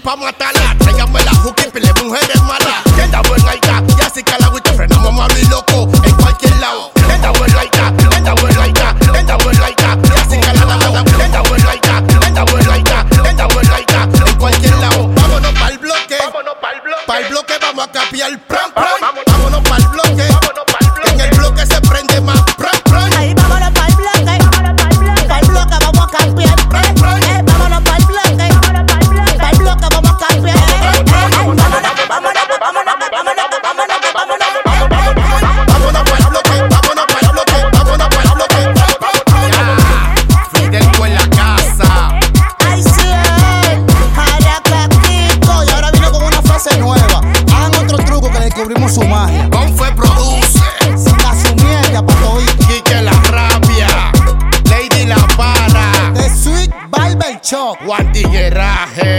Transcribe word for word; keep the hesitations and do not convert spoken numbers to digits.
pa' matarla. Tráigame la hook y pile mujeres malas. Tienda buena gaita, ya si cala y te frenamos malo y loco en cualquier lado. Tienda buena gaita, tienda buena gaita, tienda buena gaita, ya si cala la la. Tienda buena gaita, tienda buena gaita, tienda buena gaita, en cualquier lado. Vámonos pa'l bloque, vámonos pa'l bloque, pa'l bloque vamos a capiar pran pran. Vámonos pa'l bloque, vámonos pa'l bloque, en el bloque se prende más pran pran. Ahí vámonos pa'l bloque, pa'l bloque vamos a capiar pran pran. Vámonos pa'l bloque, pa'l bloque vamos a capiar. Vámonos, vámonos, vámonos, vámonos, vámonos, vámonos, vámonos. Vámonos pa'l bloque, vámonos pa'l bloque, vámonos pa'l bloque. Fidel en la casa. Ay, sí, Jaracaquico. Y ahora vino con una frase nueva. Hagan otro truco que descubrimos su magia. Confe produce. La su mierda, patoito. Quique la rabia. Lady la para. The Sweet Barber Shop. Guantigueraje.